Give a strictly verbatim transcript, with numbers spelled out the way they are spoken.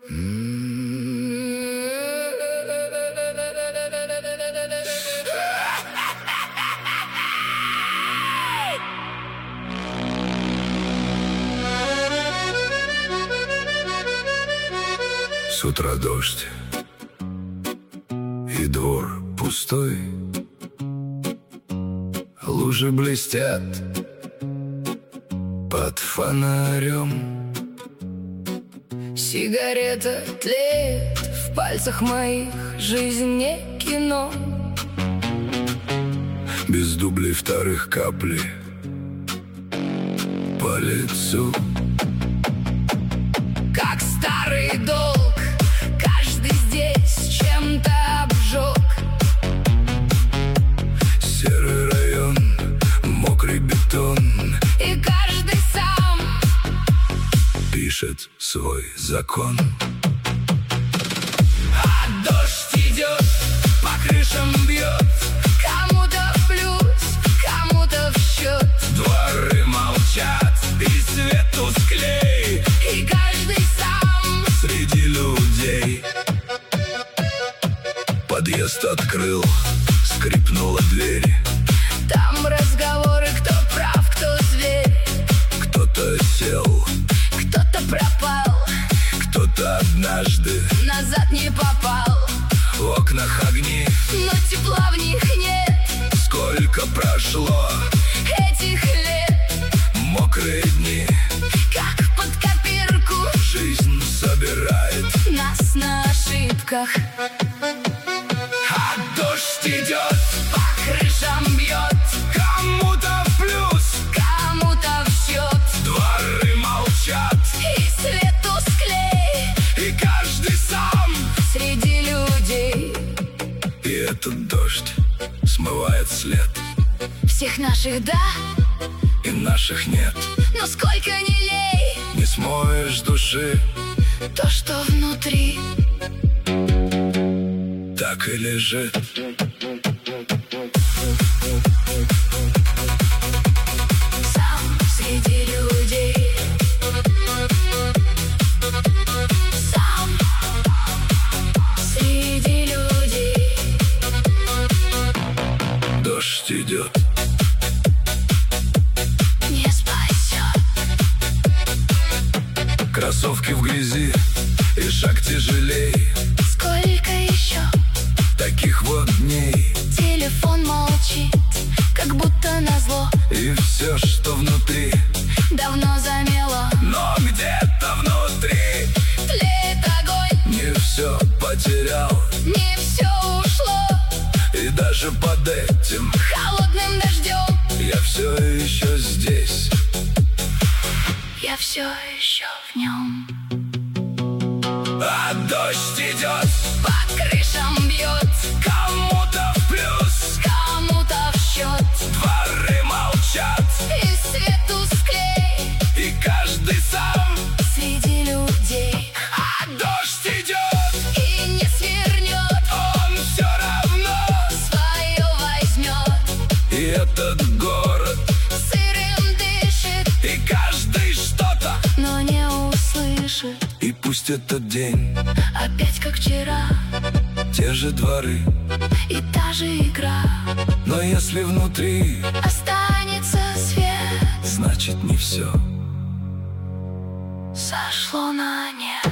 С утра дождь, и двор пустой, лужи блестят под фонарем. Сигарета тлеет в пальцах моих, жизнь не кино. Без дублей вторых капли по лицу. Как старый долг, каждый здесь чем-то обжег. Серый район, мокрый бетон, и каждый сам пишет свой закон. А дождь идет, по крышам бьет. Кому-то в плюс, кому-то в счет. Дворы молчат, и свет тусклей, и каждый сам среди людей. Подъезд открыл, скрипнула дверь. Там разговоры, кто прав, кто зверь. Кто-то сел, Кто-то пропал, кто-то однажды назад не попал. в окнах огни. Но тепла в них нет. Сколько прошло Этих лет, мокрые дни, как под копирку, жизнь собирает. нас на ошибках. А дождь идет, По крышам бьет, кому-то в плюс, кому-то в счет. дворы молчат, И свет тусклей и каждый сам. среди людей. И этот дождь смывает след, Всех наших да, и наших нет. но сколько ни лей, Не смоешь души, то, что внутри. так и лежит. Сам среди людей. Сам среди людей. Дождь идет, Не спасет. кроссовки в грязи, и шаг тяжелей. Сколько еще? Таких вот дней, Телефон молчит, как будто назло. и все, что внутри, Давно замело. но где-то внутри. Тлеет огонь, Не все потерял, не все ушло. и даже под этим Холодным дождем я все еще здесь. я все еще в нем. А дождь идет, По крышам бьет, кому-то в плюс, кому-то в счет. дворы молчат, И свет тусклей и каждый сам. среди людей. А дождь идет, И не свернет, он все равно. свое возьмет. И этот город, Сырым дышит, и каждый что-то. но не услышит. И пусть этот день, Опять как вчера, те же дворы, и та же игра. но если внутри, Останется свет, значит не все. сошло на нет.